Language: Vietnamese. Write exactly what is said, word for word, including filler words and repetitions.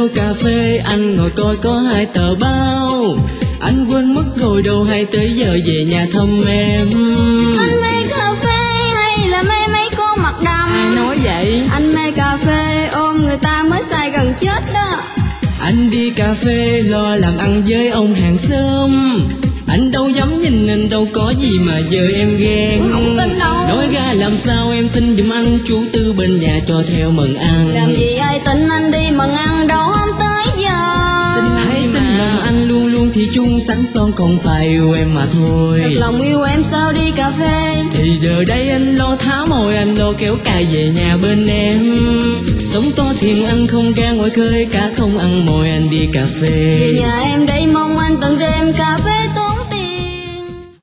ly cà phê, anh ngồi coi có hai tờ báo. Anh quên mất rồi đâu hay tới giờ về nhà thăm em. Anh mê cà phê hay là mê mấy con mặt đầm? Ai nói vậy? Anh mê cà phê ôm người ta mới say gần chết đó. Anh đi cà phê lo làm ăn với ông hàng xóm. Anh đâu dám nhìn, anh đâu có gì mà giờ em ghen. Không tin đâu. Nói ra làm sao em tin giùm anh, chú Tư bên nhà cho theo mừng ăn. Làm gì ai tin anh đi mừng ăn đâu không tới giờ. Hãy tin rằng anh luôn luôn thì chung sánh son, còn phải yêu em mà thôi. Thật lòng yêu em sao đi cà phê. Thì giờ đây anh lo tháo mồi, anh lo kéo cài về nhà bên em. Sống to thiền anh không ra ngoài khơi, cả không ăn mồi anh đi cà phê. Về nhà em đây mong anh tận đêm cà phê tôi.